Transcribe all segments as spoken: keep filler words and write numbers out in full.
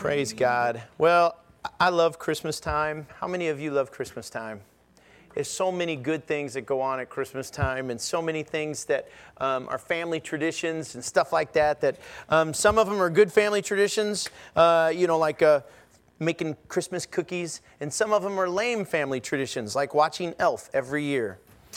Praise God. Well, I love Christmas time. How many of you love Christmas time? There's so many good things that go on at Christmas time, and so many things that um, are family traditions and stuff like that. That um, some of them are good family traditions, uh, you know, like uh, making Christmas cookies, and some of them are lame family traditions, like watching Elf every year.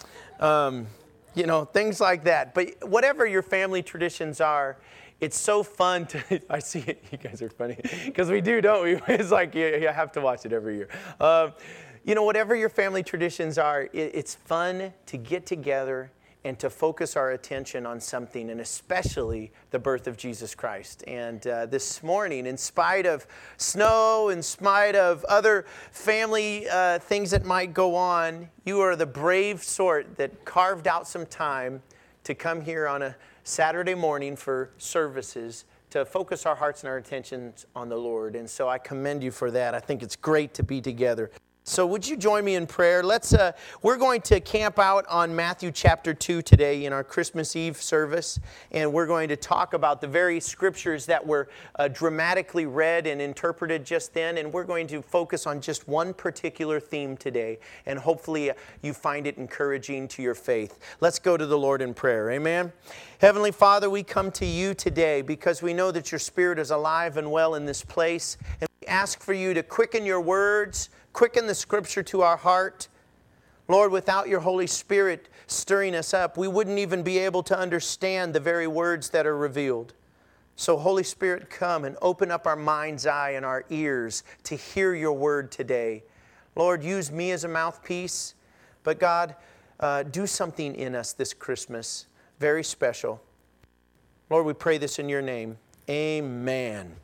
Um, you know, things like that. But whatever your family traditions are, it's so fun to, I see it, you guys are funny, because we do, don't we? It's like, you, you have to watch it every year. Uh, you know, whatever your family traditions are, it, it's fun to get together and to focus our attention on something, and especially the birth of Jesus Christ. And uh, this morning, in spite of snow, in spite of other family uh, things that might go on, you are the brave sort that carved out some time to come here on a Saturday morning for services to focus our hearts and our attentions on the Lord. And so I commend you for that. I think it's great to be together. So would you join me in prayer? Let's. Uh, we're going to camp out on Matthew chapter two today in our Christmas Eve service, and we're going to talk about the very scriptures that were uh, dramatically read and interpreted just then, and we're going to focus on just one particular theme today, and hopefully you find it encouraging to your faith. Let's go to the Lord in prayer. Amen. Heavenly Father, we come to you today because we know that your Spirit is alive and well in this place, and we ask for you to quicken your words, quicken the Scripture to our heart. Lord, without your Holy Spirit stirring us up, we wouldn't even be able to understand the very words that are revealed. So Holy Spirit, come and open up our mind's eye and our ears to hear your word today. Lord, use me as a mouthpiece, but God, uh, do something in us this Christmas, very special. Lord, we pray this in your name. Amen.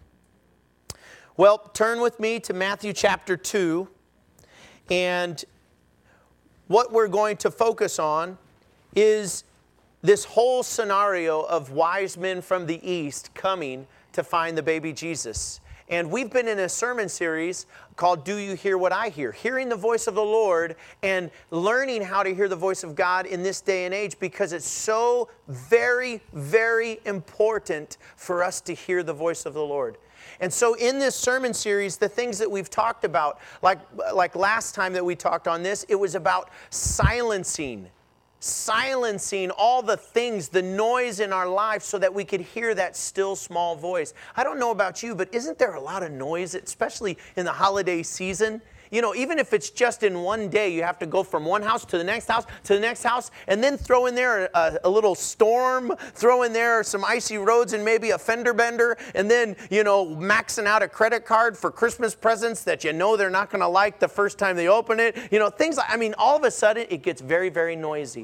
Well, turn with me to Matthew chapter two. And what we're going to focus on is this whole scenario of wise men from the east coming to find the baby Jesus. And we've been in a sermon series called Do You Hear What I Hear? Hearing the voice of the Lord and learning how to hear the voice of God in this day and age, because it's so very, very important for us to hear the voice of the Lord. And so in this sermon series, the things that we've talked about, like, like last time that we talked on this, it was about silencing, silencing all the things, the noise in our life so that we could hear that still small voice. I don't know about you, but isn't there a lot of noise, especially in the holiday season? You know, even if it's just in one day, you have to go from one house to the next house to the next house, and then throw in there a, a little storm, throw in there some icy roads and maybe a fender bender, and then, you know, maxing out a credit card for Christmas presents that you know they're not going to like the first time they open it. You know, things like, I mean, all of a sudden it gets very, very noisy.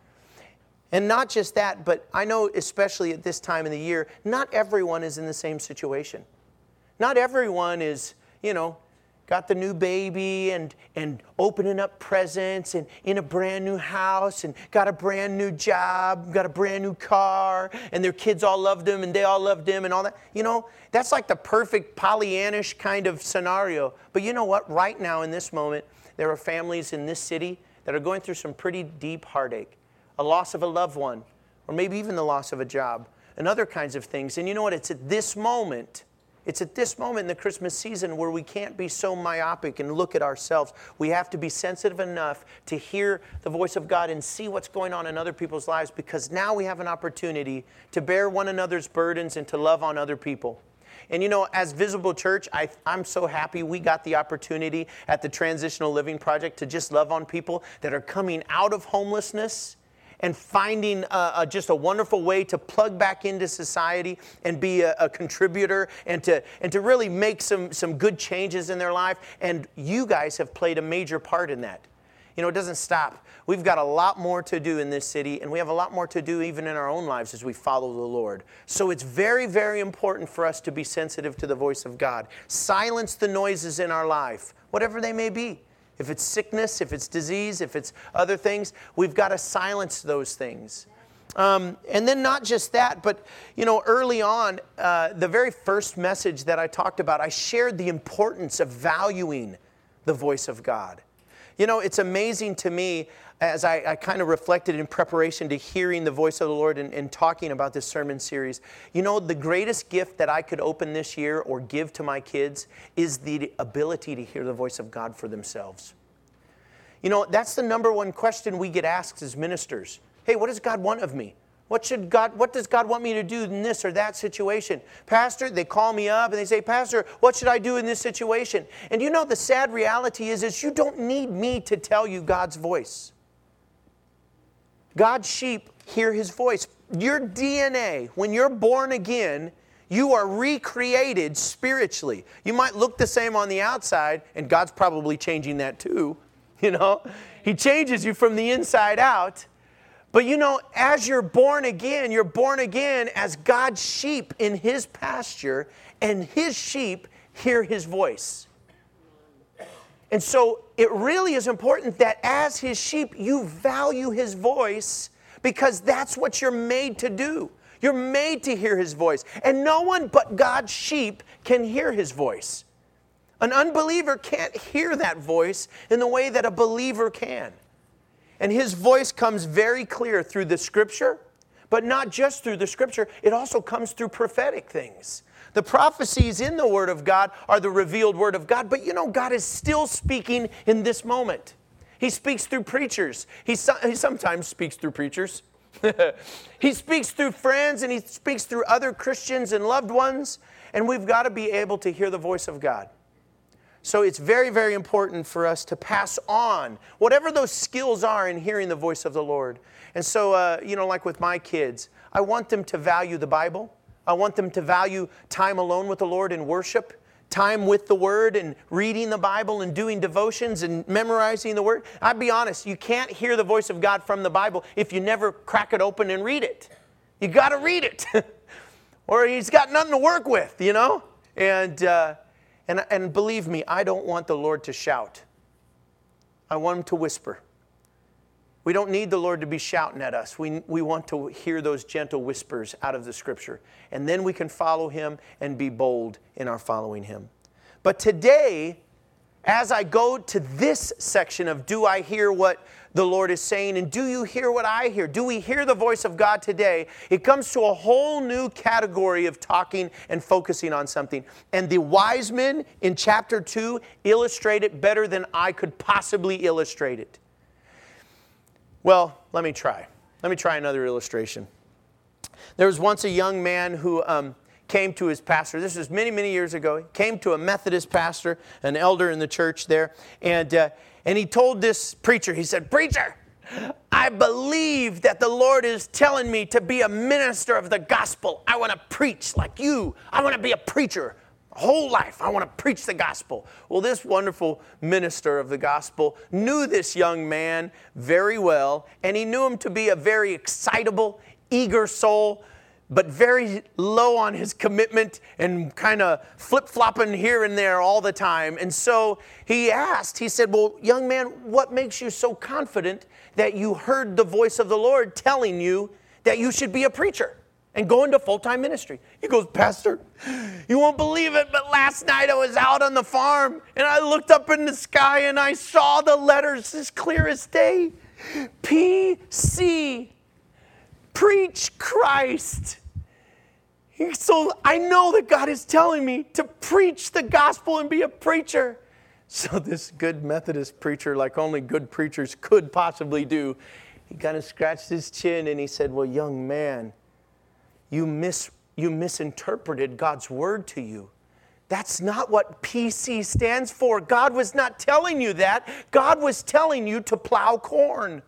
And not just that, but I know especially at this time of the year, not everyone is in the same situation. Not everyone is, you know, got the new baby and, and opening up presents and in a brand new house and got a brand new job, got a brand new car, and their kids all loved them and they all loved them and all that. You know, that's like the perfect Pollyannish kind of scenario. But you know what? Right now in this moment, there are families in this city that are going through some pretty deep heartache. A loss of a loved one, or maybe even the loss of a job, and other kinds of things. And you know what? It's at this moment It's at this moment in the Christmas season where we can't be so myopic and look at ourselves. We have to be sensitive enough to hear the voice of God and see what's going on in other people's lives, because now we have an opportunity to bear one another's burdens and to love on other people. And you know, as Visible Church, I, I'm so happy we got the opportunity at the Transitional Living Project to just love on people that are coming out of homelessness and finding uh, uh, just a wonderful way to plug back into society and be a, a contributor and to and to really make some, some good changes in their life. And you guys have played a major part in that. You know, it doesn't stop. We've got a lot more to do in this city, and we have a lot more to do even in our own lives as we follow the Lord. So it's very, very important for us to be sensitive to the voice of God. Silence the noises in our life, whatever they may be. If it's sickness, if it's disease, if it's other things, we've got to silence those things. Um, and then not just that, but, you know, early on, uh, the very first message that I talked about, I shared the importance of valuing the voice of God. You know, it's amazing to me as I, I kind of reflected in preparation to hearing the voice of the Lord and, and talking about this sermon series. You know, the greatest gift that I could open this year or give to my kids is the ability to hear the voice of God for themselves. You know, that's the number one question we get asked as ministers. Hey, what does God want of me? What should God, what does God want me to do in this or that situation? Pastor, they call me up and they say, Pastor, what should I do in this situation? And you know, the sad reality is, is you don't need me to tell you God's voice. God's sheep hear His voice. Your D N A, when you're born again, you are recreated spiritually. You might look the same on the outside, and God's probably changing that too. You know, He changes you from the inside out. But you know, as you're born again, you're born again as God's sheep in His pasture, and His sheep hear His voice. And so it really is important that as His sheep, you value His voice, because that's what you're made to do. You're made to hear His voice. And no one but God's sheep can hear His voice. An unbeliever can't hear that voice in the way that a believer can. And His voice comes very clear through the Scripture, but not just through the Scripture. It also comes through prophetic things. The prophecies in the Word of God are the revealed Word of God, but you know, God is still speaking in this moment. He speaks through preachers. He, so, he sometimes speaks through preachers. He speaks through friends, and He speaks through other Christians and loved ones, and we've got to be able to hear the voice of God. So it's very, very important for us to pass on whatever those skills are in hearing the voice of the Lord. And so, uh, you know, like with my kids, I want them to value the Bible. I want them to value time alone with the Lord in worship, time with the Word and reading the Bible and doing devotions and memorizing the Word. I'll be honest, you can't hear the voice of God from the Bible if you never crack it open and read it. You got to read it. Or He's got nothing to work with, you know? And... Uh, And, and believe me, I don't want the Lord to shout. I want Him to whisper. We don't need the Lord to be shouting at us. We, we want to hear those gentle whispers out of the Scripture. And then we can follow Him and be bold in our following Him. But today, as I go to this section of do I hear what the Lord is saying, and do you hear what I hear? Do we hear the voice of God today? It comes to a whole new category of talking and focusing on something. And the wise men in chapter two illustrate it better than I could possibly illustrate it. Well, let me try. Let me try another illustration. There was once a young man who um, came to his pastor. This was many, many years ago. He came to a Methodist pastor, an elder in the church there, and uh, and he told this preacher, he said, "Preacher, I believe that the Lord is telling me to be a minister of the gospel. I want to preach like you. I want to be a preacher. Whole life, I want to preach the gospel." Well, this wonderful minister of the gospel knew this young man very well, and he knew him to be a very excitable, eager soul, but very low on his commitment and kind of flip-flopping here and there all the time. And so he asked, he said, "Well, young man, what makes you so confident that you heard the voice of the Lord telling you that you should be a preacher and go into full-time ministry?" He goes, "Pastor, you won't believe it, but last night I was out on the farm and I looked up in the sky and I saw the letters as clear as day. P C, preach Christ. So I know that God is telling me to preach the gospel and be a preacher." So this good Methodist preacher, like only good preachers could possibly do, he kind of scratched his chin and he said, "Well, young man, You mis you misinterpreted God's word to you. That's not what P C stands for. God was not telling you that. God was telling you to plow corn."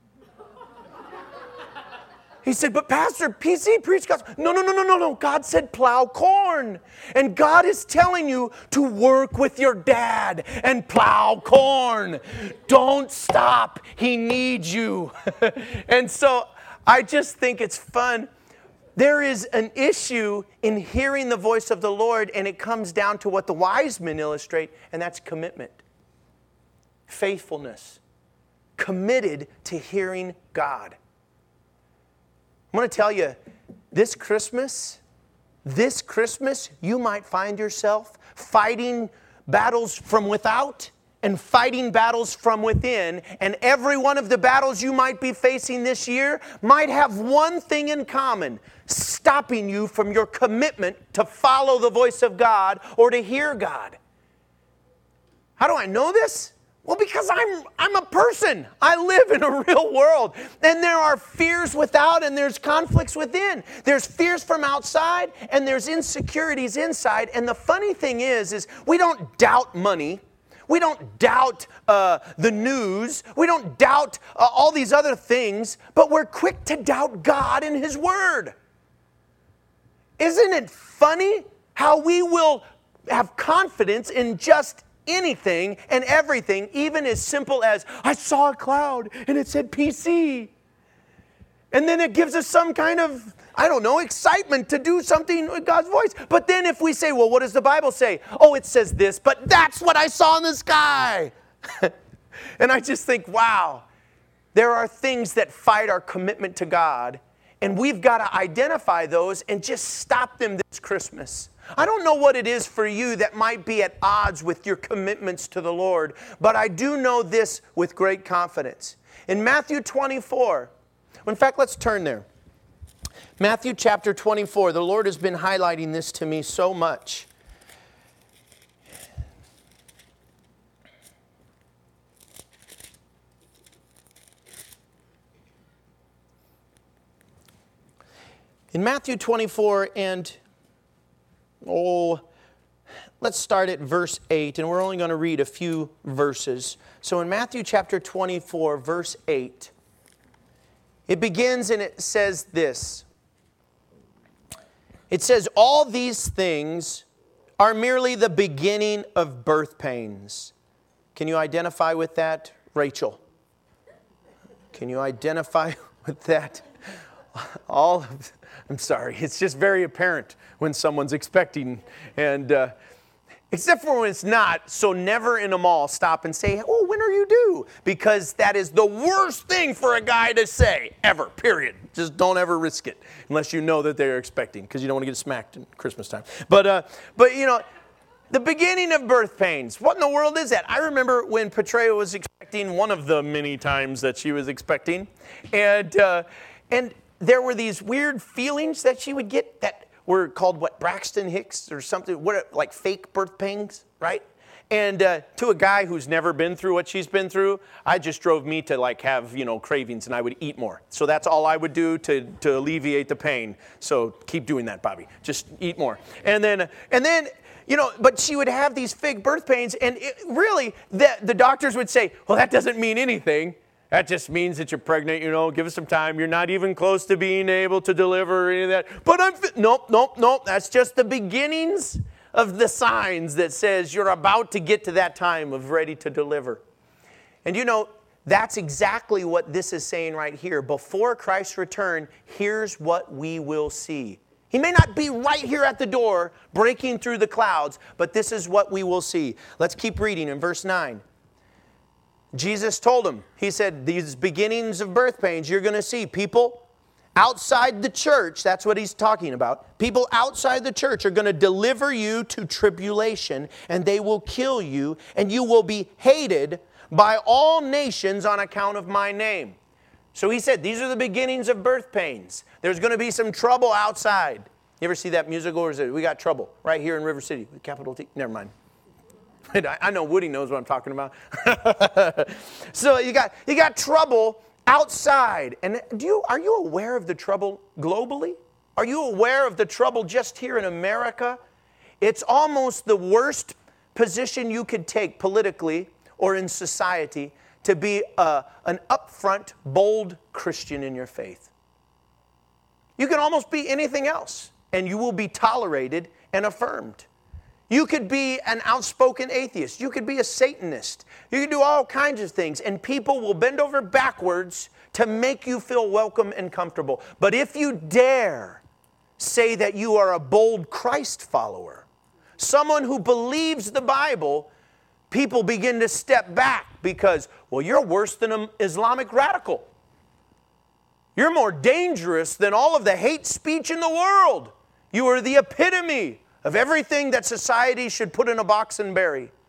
He said, "But Pastor, P C preached gospel." No, no, no, no, no, no. God said plow corn. And God is telling you to work with your dad and plow corn. Don't stop. He needs you. And so I just think it's fun. There is an issue in hearing the voice of the Lord, and it comes down to what the wise men illustrate, and that's commitment, faithfulness, committed to hearing God. I'm going to tell you, this Christmas, this Christmas, you might find yourself fighting battles from without and fighting battles from within. And every one of the battles you might be facing this year might have one thing in common: stopping you from your commitment to follow the voice of God or to hear God. How do I know this? Well, because I'm, I'm a person. I live in a real world. And there are fears without and there's conflicts within. There's fears from outside and there's insecurities inside. And the funny thing is, is we don't doubt money. We don't doubt uh, the news. We don't doubt uh, all these other things. But we're quick to doubt God and His Word. Isn't it funny how we will have confidence in just anything and everything, even as simple as, I saw a cloud and it said P C. And then it gives us some kind of, I don't know, excitement to do something with God's voice. But then if we say, well, what does the Bible say? Oh, it says this, but that's what I saw in the sky. And I just think, wow, there are things that fight our commitment to God, and we've got to identify those and just stop them this Christmas. I don't know what it is for you that might be at odds with your commitments to the Lord, but I do know this with great confidence. In Matthew twenty-four, in fact, let's turn there. Matthew chapter twenty-four, the Lord has been highlighting this to me so much. In Matthew twenty-four, and oh, let's start at verse eight, and we're only going to read a few verses. So in Matthew chapter twenty-four, verse eight, it begins and it says this. It says, all these things are merely the beginning of birth pains. Can you identify with that, Rachel? Can you identify with that? All of, I'm sorry, it's just very apparent when someone's expecting, and uh, except for when it's not. So never in a mall stop and say, oh, when are you due? Because that is the worst thing for a guy to say ever, period. Just don't ever risk it unless you know that they're expecting, because you don't want to get smacked in Christmas time. But, uh, but you know, the beginning of birth pains. What in the world is that? I remember when Petrea was expecting, one of the many times that she was expecting, and uh, and there were these weird feelings that she would get that were called, what, Braxton Hicks or something, what, like fake birth pains, right? And uh, to a guy who's never been through what she's been through, I just drove me to like have, you know, cravings, and I would eat more. So that's all I would do to, to alleviate the pain. So keep doing that, Bobby. Just eat more. And then, and then, you know, but she would have these fake birth pains, and it, really, the, the doctors would say, well, that doesn't mean anything. That just means that you're pregnant, you know, give us some time. You're not even close to being able to deliver or any of that. But I'm, fi- nope, nope, nope. That's just the beginnings of the signs that says you're about to get to that time of ready to deliver. And you know, that's exactly what this is saying right here. Before Christ's return, here's what we will see. He may not be right here at the door, breaking through the clouds, but this is what we will see. Let's keep reading in verse nine. Jesus told him, he said, these beginnings of birth pains, you're going to see people outside the church. That's what he's talking about. People outside the church are going to deliver you to tribulation, and they will kill you, and you will be hated by all nations on account of my name. So he said, these are the beginnings of birth pains. There's going to be some trouble outside. You ever see that musical, or is it, we got trouble right here in River City with capital T? Never mind. I know Woody knows what I'm talking about. So you got you got trouble outside. And do you are you aware of the trouble globally? Are you aware of the trouble just here in America? It's almost the worst position you could take politically or in society to be a, an upfront, bold Christian in your faith. You can almost be anything else, and you will be tolerated and affirmed. You could be an outspoken atheist. You could be a Satanist. You could do all kinds of things, and people will bend over backwards to make you feel welcome and comfortable. But if you dare say that you are a bold Christ follower, someone who believes the Bible, people begin to step back because, well, you're worse than an Islamic radical. You're more dangerous than all of the hate speech in the world. You are the epitome of everything that society should put in a box and bury.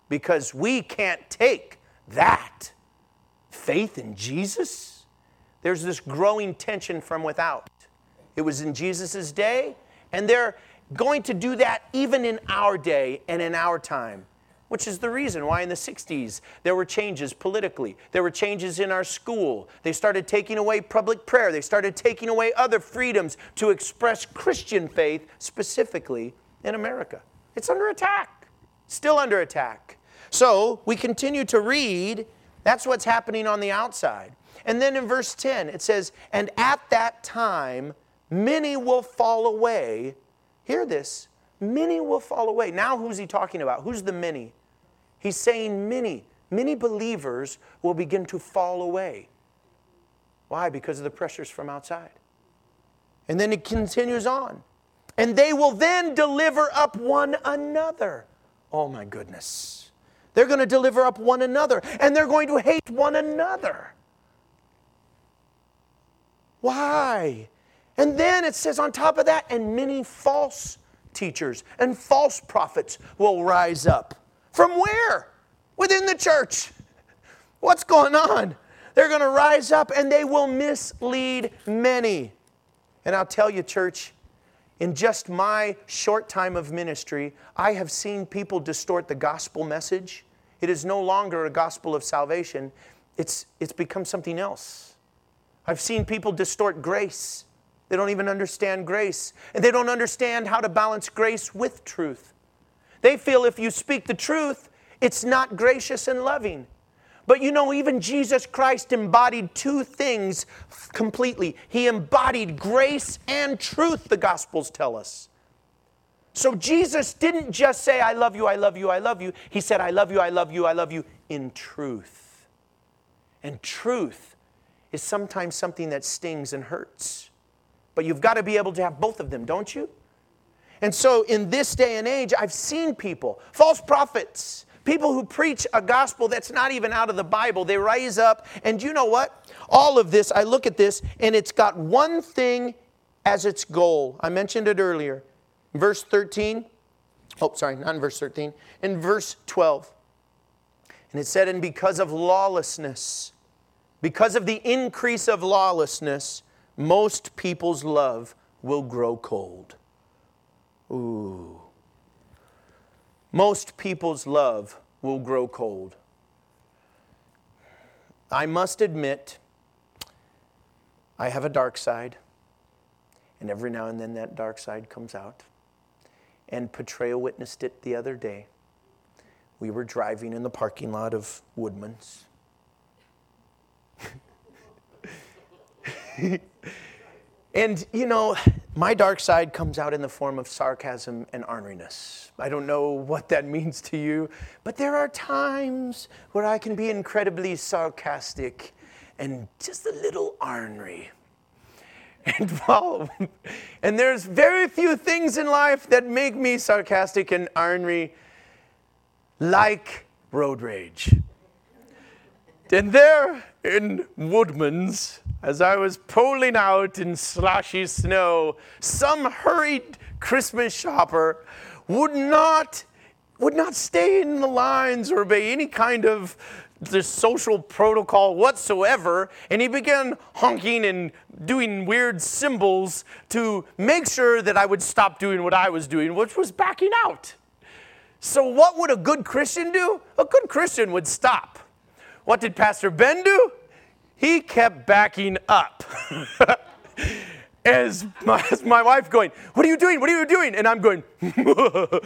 because we can't take that. Faith in Jesus? There's this growing tension from without. It was in Jesus' day, and they're going to do that even in our day and in our time, which is the reason why in the sixties there were changes politically. There were changes in our school. They started taking away public prayer. They started taking away other freedoms to express Christian faith, specifically in America. It's under attack, still under attack. So we continue to read. That's what's happening on the outside. And then in verse ten, it says, and at that time, many will fall away. Hear this. Many will fall away. Now who's he talking about? Who's the many? He's saying many. Many believers will begin to fall away. Why? Because of the pressures from outside. And then it continues on. And they will then deliver up one another. Oh my goodness. They're going to deliver up one another. And they're going to hate one another. Why? And then it says on top of that, and many false teachers and false prophets will rise up. From where? Within the church. What's going on? They're going to rise up and they will mislead many. And I'll tell you, church, in just my short time of ministry, I have seen people distort the gospel message. It is no longer a gospel of salvation. It's, it's become something else. I've seen people distort grace. They don't even understand grace. And they don't understand how to balance grace with truth. They feel if you speak the truth, it's not gracious and loving. But you know, even Jesus Christ embodied two things completely. He embodied grace and truth, the Gospels tell us. So Jesus didn't just say, I love you, I love you, I love you. He said, I love you, I love you, I love you in truth. And truth is sometimes something that stings and hurts. But you've got to be able to have both of them, don't you? And so in this day and age, I've seen people, false prophets, people who preach a gospel that's not even out of the Bible. They rise up, and you know what? All of this, I look at this, and it's got one thing as its goal. I mentioned it earlier. Verse thirteen. Oh, sorry, not in verse thirteen. In verse twelve. And it said, and because of lawlessness, because of the increase of lawlessness, most people's love will grow cold. Ooh. Most people's love will grow cold. I must admit, I have a dark side. And every now and then that dark side comes out. And Portrayal witnessed it the other day. We were driving in the parking lot of Woodman's. And, you know, my dark side comes out in the form of sarcasm and orneriness. I don't know what that means to you, but there are times where I can be incredibly sarcastic and just a little ornery. And, well, and there's very few things in life that make me sarcastic and ornery like road rage. And there in Woodman's, as I was pulling out in sloshy snow, some hurried Christmas shopper would not, would not stay in the lines or obey any kind of the social protocol whatsoever, and he began honking and doing weird symbols to make sure that I would stop doing what I was doing, which was backing out. So what would a good Christian do? A good Christian would stop. What did Pastor Ben do? He kept backing up. As my, as my wife going, what are you doing? What are you doing? And I'm going, uh,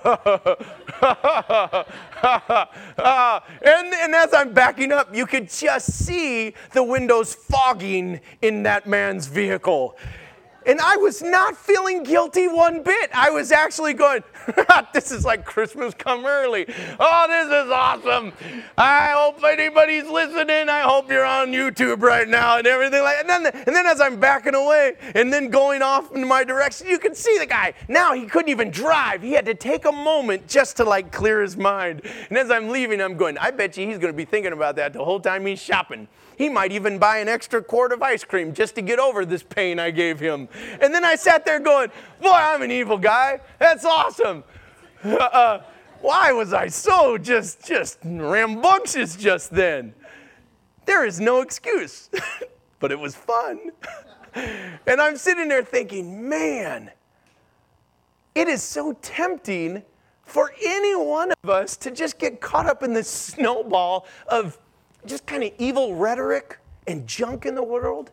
and, and as I'm backing up, you could just see the windows fogging in that man's vehicle. And I was not feeling guilty one bit. I was actually going, this is like Christmas come early. Oh, this is awesome. I hope anybody's listening. I hope you're on YouTube right now and everything like that. And then, and then as I'm backing away and then going off in my direction, you can see the guy. Now he couldn't even drive. He had to take a moment just to like clear his mind. And as I'm leaving, I'm going, I bet you he's going to be thinking about that the whole time he's shopping. He might even buy an extra quart of ice cream just to get over this pain I gave him. And then I sat there going, boy, I'm an evil guy. That's awesome. Uh, Why was I so just, just rambunctious just then? There is no excuse, but it was fun. And I'm sitting there thinking, man, it is so tempting for any one of us to just get caught up in this snowball of just kind of evil rhetoric and junk in the world.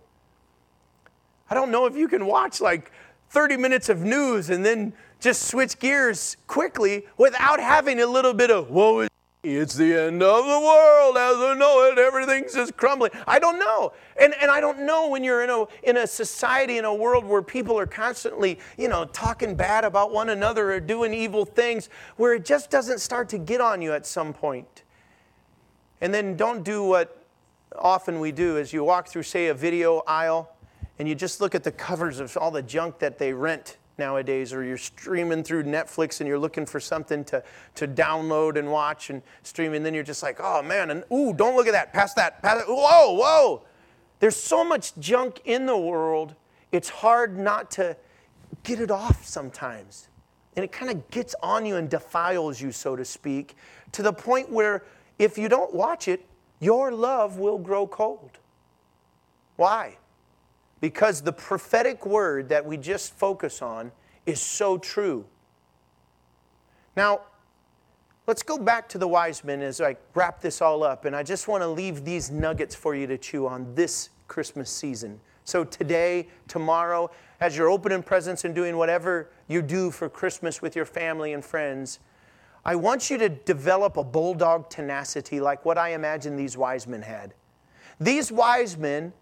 I don't know if you can watch like thirty minutes of news and then just switch gears quickly without having a little bit of, woe is me, it's the end of the world as I know it, everything's just crumbling. I don't know. And and I don't know when you're in a in a society, in a world where people are constantly, you know, talking bad about one another or doing evil things, where it just doesn't start to get on you at some point. And then don't do what often we do, is you walk through, say, a video aisle, and you just look at the covers of all the junk that they rent nowadays, or you're streaming through Netflix and you're looking for something to, to download and watch and stream, and then you're just like, oh man, and ooh, don't look at that, pass that, pass that, whoa, whoa. There's so much junk in the world, it's hard not to get it off sometimes. And it kind of gets on you and defiles you, so to speak, to the point where if you don't watch it, your love will grow cold. Why? Because the prophetic word that we just focus on is so true. Now, let's go back to the wise men as I wrap this all up. And I just want to leave these nuggets for you to chew on this Christmas season. So today, tomorrow, as you're opening presents and doing whatever you do for Christmas with your family and friends, I want you to develop a bulldog tenacity like what I imagine these wise men had. These wise men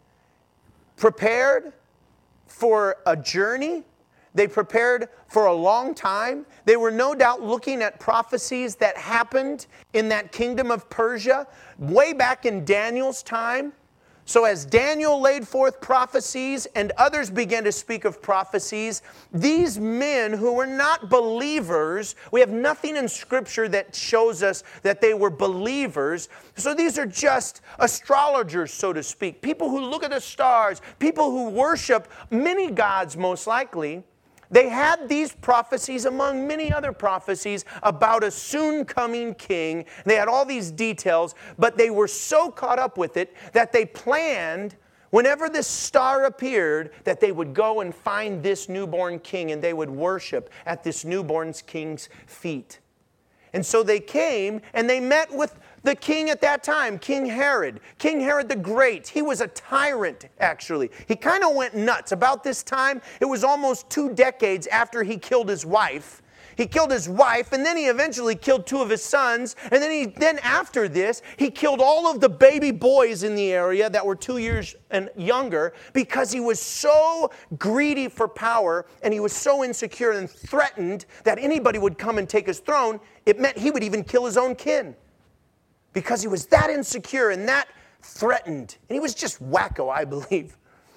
prepared for a journey. They prepared for a long time. They were no doubt looking at prophecies that happened in that kingdom of Persia way back in Daniel's time. So as Daniel laid forth prophecies and others began to speak of prophecies, these men who were not believers, we have nothing in Scripture that shows us that they were believers. So these are just astrologers, so to speak, people who look at the stars, people who worship many gods most likely. They had these prophecies among many other prophecies about a soon coming king. They had all these details, but they were so caught up with it that they planned, whenever this star appeared, that they would go and find this newborn king and they would worship at this newborn king's feet. And so they came and they met with the king at that time, King Herod. King Herod the Great. He was a tyrant, actually. He kind of went nuts. About this time, it was almost two decades after he killed his wife. He killed his wife, and then he eventually killed two of his sons. And then, he, then after this, he killed all of the baby boys in the area that were two years and younger because he was so greedy for power and he was so insecure and threatened that anybody would come and take his throne. It meant he would even kill his own kin because he was that insecure and that threatened. And he was just wacko, I believe.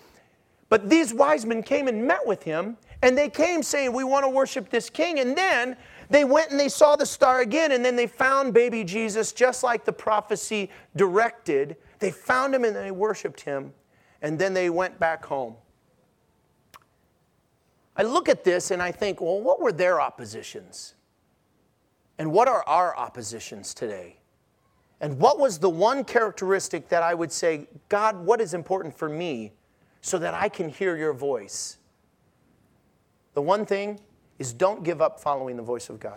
But these wise men came and met with him, and they came saying, we want to worship this king. And then they went and they saw the star again, and then they found baby Jesus just like the prophecy directed. They found him and they worshiped him, and then they went back home. I look at this and I think, well, what were their oppositions? And what are our oppositions today? And what was the one characteristic that I would say, God, what is important for me so that I can hear your voice? The one thing is, don't give up following the voice of God.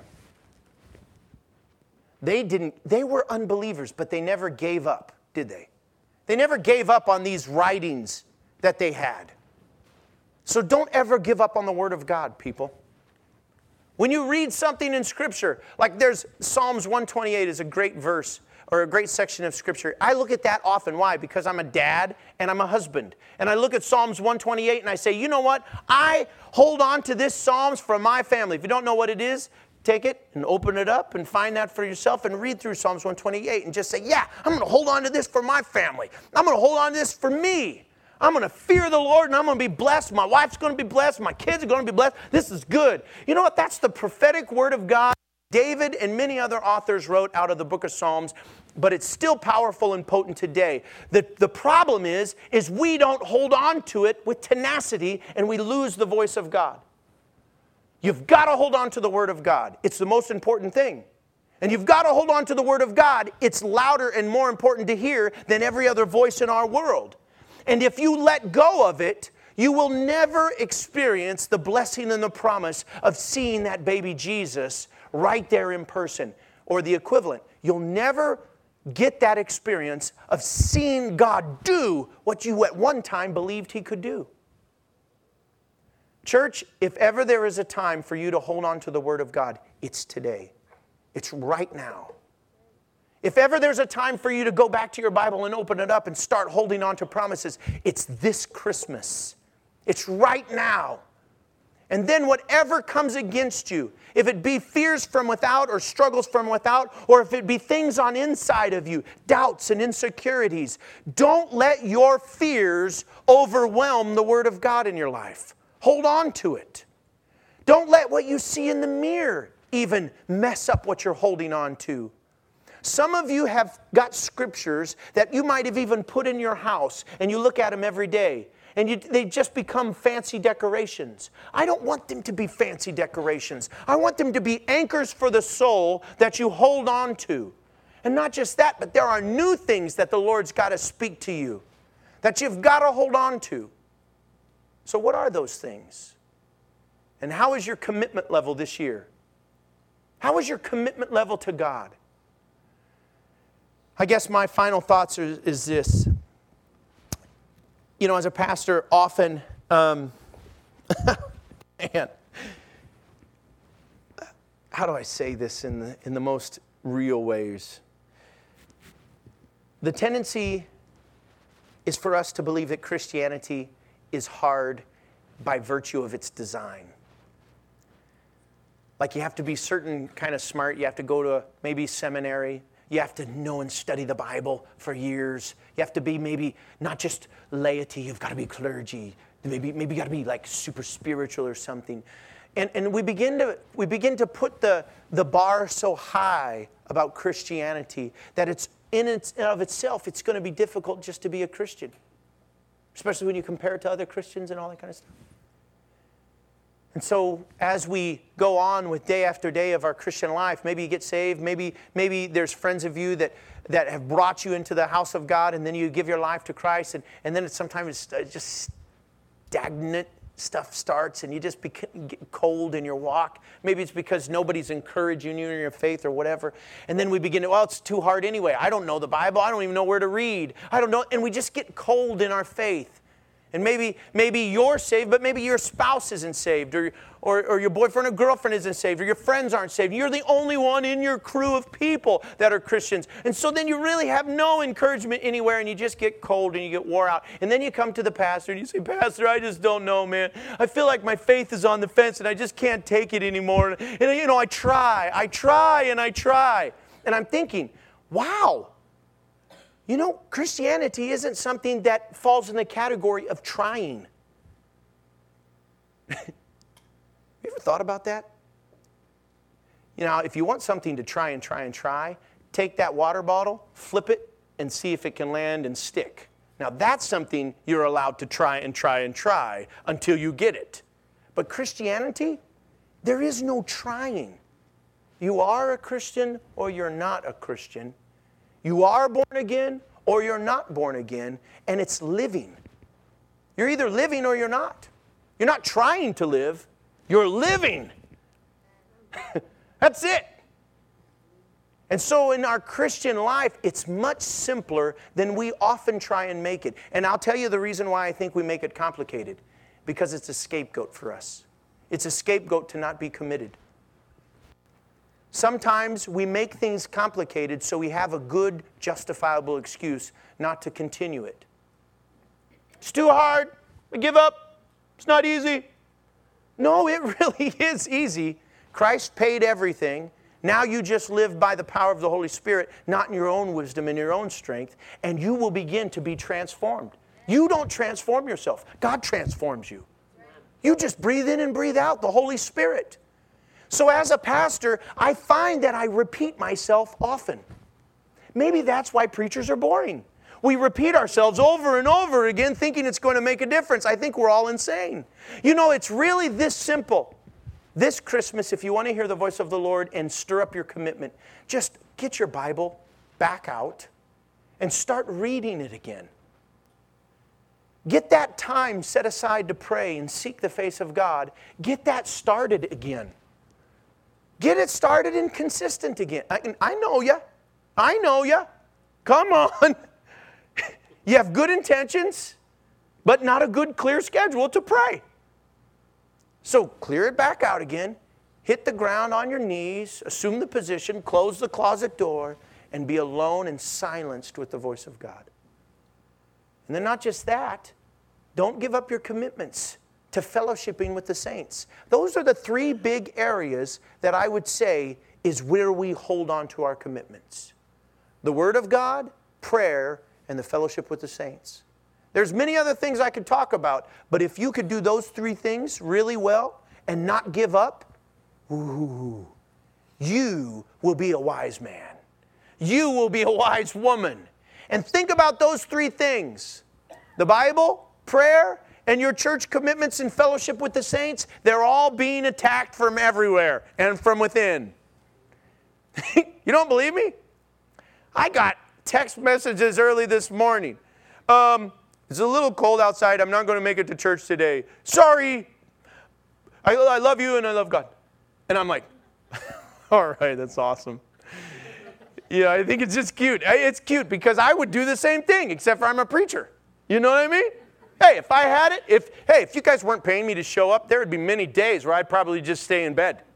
They didn't, they were unbelievers, but they never gave up, did they? They never gave up on these writings that they had. So don't ever give up on the Word of God, people. When you read something in Scripture, like there's Psalms one twenty-eight is a great verse, or a great section of Scripture. I look at that often. Why? Because I'm a dad and I'm a husband. And I look at Psalms one twenty-eight and I say, you know what? I hold on to this Psalms for my family. If you don't know what it is, take it and open it up and find that for yourself and read through Psalms one twenty-eight and just say, yeah, I'm going to hold on to this for my family. I'm going to hold on to this for me. I'm going to fear the Lord and I'm going to be blessed. My wife's going to be blessed. My kids are going to be blessed. This is good. You know what? That's the prophetic word of God. David and many other authors wrote out of the book of Psalms, but it's still powerful and potent today. The, the problem is, is we don't hold on to it with tenacity and we lose the voice of God. You've got to hold on to the Word of God. It's the most important thing. And you've got to hold on to the Word of God. It's louder and more important to hear than every other voice in our world. And if you let go of it, you will never experience the blessing and the promise of seeing that baby Jesus right there in person, or the equivalent. You'll never get that experience of seeing God do what you at one time believed He could do. Church, if ever there is a time for you to hold on to the Word of God, it's today. It's right now. If ever there's a time for you to go back to your Bible and open it up and start holding on to promises, it's this Christmas. It's right now. And then whatever comes against you, if it be fears from without or struggles from without, or if it be things on inside of you, doubts and insecurities, don't let your fears overwhelm the Word of God in your life. Hold on to it. Don't let what you see in the mirror even mess up what you're holding on to. Some of you have got scriptures that you might have even put in your house, and you look at them every day. And you, they just become fancy decorations. I don't want them to be fancy decorations. I want them to be anchors for the soul that you hold on to. And not just that, but there are new things that the Lord's got to speak to you, that you've got to hold on to. So what are those things? And how is your commitment level this year? How is your commitment level to God? I guess my final thoughts are, is this. You know, as a pastor, often, um, man, how do I say this in the, in the most real ways? The tendency is for us to believe that Christianity is hard by virtue of its design. Like you have to be certain kind of smart, you have to go to maybe seminary, you have to know and study the Bible for years. You have to be maybe not just laity, you've got to be clergy. Maybe, maybe you got to be like super spiritual or something. And, and we begin to we begin to put the, the bar so high about Christianity that it's in and of itself, it's going to be difficult just to be a Christian. Especially when you compare it to other Christians and all that kind of stuff. And so as we go on with day after day of our Christian life, maybe you get saved, maybe maybe there's friends of you that, that have brought you into the house of God, and then you give your life to Christ, and, and then it's sometimes it's just stagnant stuff starts, and you just become, get cold in your walk. Maybe it's because nobody's encouraging you in your faith or whatever. And then we begin to, well, it's too hard anyway. I don't know the Bible. I don't even know where to read. I don't know. And we just get cold in our faith. And maybe maybe you're saved, but maybe your spouse isn't saved, or, or, or your boyfriend or girlfriend isn't saved, or your friends aren't saved. You're the only one in your crew of people that are Christians. And so then you really have no encouragement anywhere, and you just get cold and you get wore out. And then you come to the pastor and you say, Pastor, I just don't know, man. I feel like my faith is on the fence and I just can't take it anymore. And, you know, I try, I try, and I try. And I'm thinking, wow. You know, Christianity isn't something that falls in the category of trying. You ever thought about that? You know, if you want something to try and try and try, take that water bottle, flip it, and see if it can land and stick. Now, that's something you're allowed to try and try and try until you get it. But Christianity, there is no trying. You are a Christian or you're not a Christian. You are born again or you're not born again, and it's living. You're either living or you're not. You're not trying to live, you're living. That's it. And so in our Christian life, it's much simpler than we often try and make it. And I'll tell you the reason why I think we make it complicated. Because it's a scapegoat for us. It's a scapegoat to not be committed. Sometimes we make things complicated so we have a good, justifiable excuse not to continue it. It's too hard. I give up. It's not easy. No, it really is easy. Christ paid everything. Now you just live by the power of the Holy Spirit, not in your own wisdom and your own strength, and you will begin to be transformed. You don't transform yourself. God transforms you. You just breathe in and breathe out the Holy Spirit. So as a pastor, I find that I repeat myself often. Maybe that's why preachers are boring. We repeat ourselves over and over again thinking it's going to make a difference. I think we're all insane. You know, it's really this simple. This Christmas, if you want to hear the voice of the Lord and stir up your commitment, just get your Bible back out and start reading it again. Get that time set aside to pray and seek the face of God. Get that started again. Get it started and consistent again. I, I know you. I know you. Come on. You have good intentions, but not a good, clear schedule to pray. So clear it back out again. Hit the ground on your knees. Assume the position. Close the closet door. And be alone and silenced with the voice of God. And then not just that. Don't give up your commitments to fellowshipping with the saints. Those are the three big areas that I would say is where we hold on to our commitments. The Word of God, prayer, and the fellowship with the saints. There's many other things I could talk about, but if you could do those three things really well and not give up, ooh, you will be a wise man. You will be a wise woman. And think about those three things. The Bible, prayer, and your church commitments and fellowship with the saints, they're all being attacked from everywhere and from within. You don't believe me? I got text messages early this morning. Um, it's a little cold outside. I'm not going to make it to church today. Sorry. I, I love you and I love God. And I'm like, all right, that's awesome. Yeah, I think it's just cute. It's cute because I would do the same thing, except for I'm a preacher. You know what I mean? Hey, if I had it, if hey, if you guys weren't paying me to show up, there would be many days where I'd probably just stay in bed.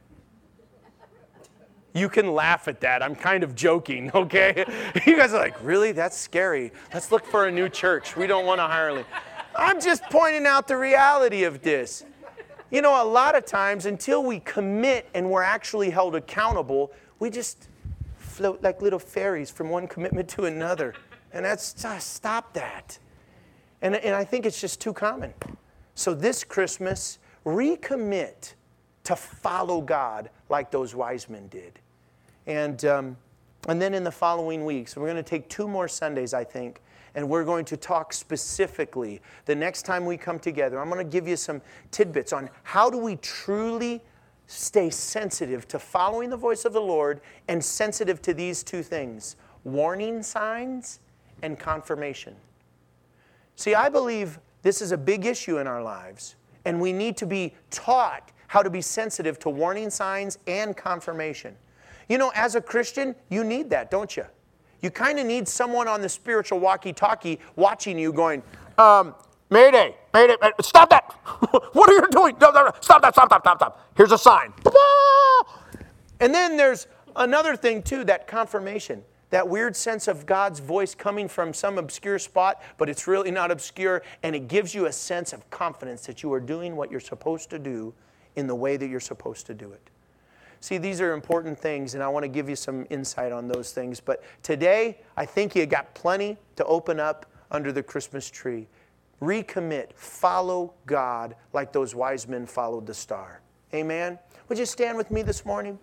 You can laugh at that. I'm kind of joking, okay? You guys are like, really? That's scary. Let's look for a new church. We don't want to hire a... I'm just pointing out the reality of this. You know, a lot of times, until we commit and we're actually held accountable, we just float like little fairies from one commitment to another. And that's, just stop that. And, and I think it's just too common. So this Christmas, recommit to follow God like those wise men did. And, um, and then in the following weeks, we're going to take two more Sundays, I think, and we're going to talk specifically the next time we come together. I'm going to give you some tidbits on how do we truly stay sensitive to following the voice of the Lord and sensitive to these two things, warning signs and confirmation. See, I believe this is a big issue in our lives, and we need to be taught how to be sensitive to warning signs and confirmation. You know, as a Christian, you need that, don't you? You kind of need someone on the spiritual walkie-talkie watching you going, um, Mayday, Mayday, stop that. What are you doing? No, no, no. Stop that, stop, stop, stop, stop. Here's a sign. And then there's another thing, too, that confirmation. That weird sense of God's voice coming from some obscure spot, but it's really not obscure, and it gives you a sense of confidence that you are doing what you're supposed to do in the way that you're supposed to do it. See, these are important things, and I want to give you some insight on those things. But today, I think you got plenty to open up under the Christmas tree. Recommit. Follow God like those wise men followed the star. Amen? Would you stand with me this morning?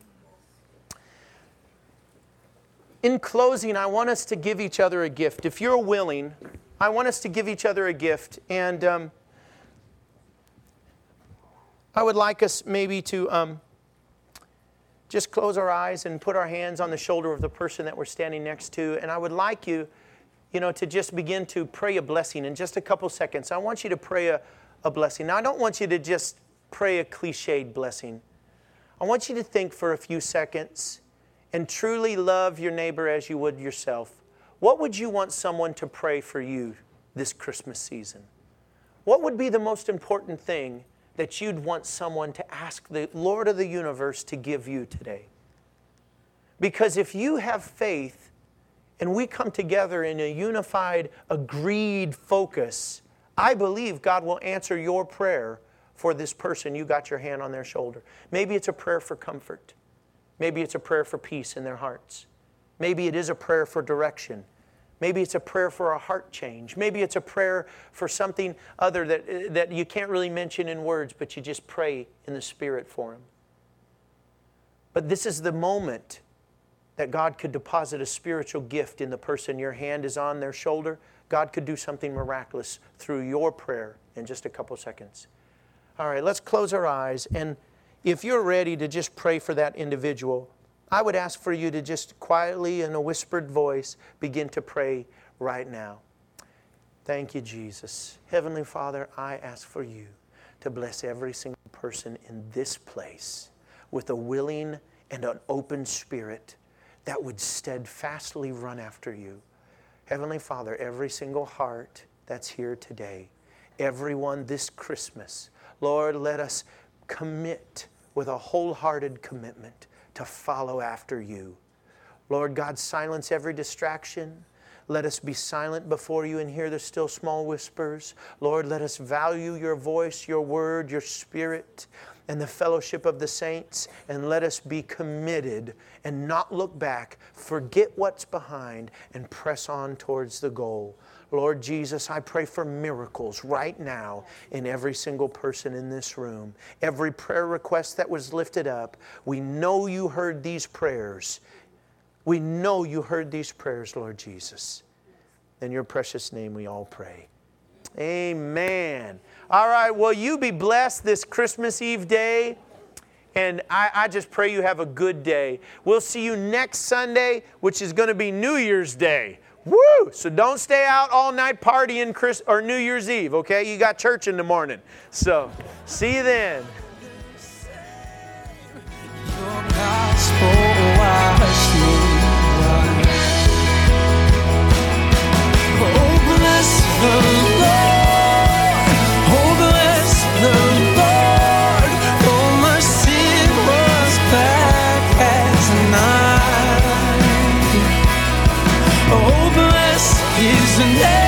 In closing, I want us to give each other a gift. If you're willing, I want us to give each other a gift. And um, I would like us maybe to um, just close our eyes and put our hands on the shoulder of the person that we're standing next to. And I would like you, you know, to just begin to pray a blessing in just a couple seconds. I want you to pray a, a blessing. Now, I don't want you to just pray a cliched blessing. I want you to think for a few seconds and truly love your neighbor as you would yourself. What would you want someone to pray for you this Christmas season? What would be the most important thing that you'd want someone to ask the Lord of the universe to give you today? Because if you have faith and we come together in a unified, agreed focus, I believe God will answer your prayer for this person you got your hand on their shoulder. Maybe it's a prayer for comfort. Maybe it's a prayer for peace in their hearts. Maybe it is a prayer for direction. Maybe it's a prayer for a heart change. Maybe it's a prayer for something other that, that you can't really mention in words, but you just pray in the Spirit for them. But this is the moment that God could deposit a spiritual gift in the person your hand is on their shoulder. God could do something miraculous through your prayer in just a couple seconds. All right, let's close our eyes. And if you're ready to just pray for that individual, I would ask for you to just quietly, in a whispered voice, begin to pray right now. Thank you, Jesus. Heavenly Father, I ask for you to bless every single person in this place with a willing and an open spirit that would steadfastly run after you. Heavenly Father, every single heart that's here today, everyone this Christmas, Lord, let us commit with a wholehearted commitment to follow after you. Lord God, silence every distraction. Let us be silent before you and hear the still small whispers. Lord, let us value your voice, your word, your spirit, and the fellowship of the saints, and let us be committed and not look back, forget what's behind, and press on towards the goal. Lord Jesus, I pray for miracles right now in every single person in this room. Every prayer request that was lifted up, we know you heard these prayers. We know you heard these prayers, Lord Jesus. In your precious name we all pray. Amen. All right, well, you be blessed this Christmas Eve day. And I, I just pray you have a good day. We'll see you next Sunday, which is going to be New Year's Day. Woo! So don't stay out all night partying Chris or New Year's Eve, okay? You got church in the morning. So, see you then. Isn't it?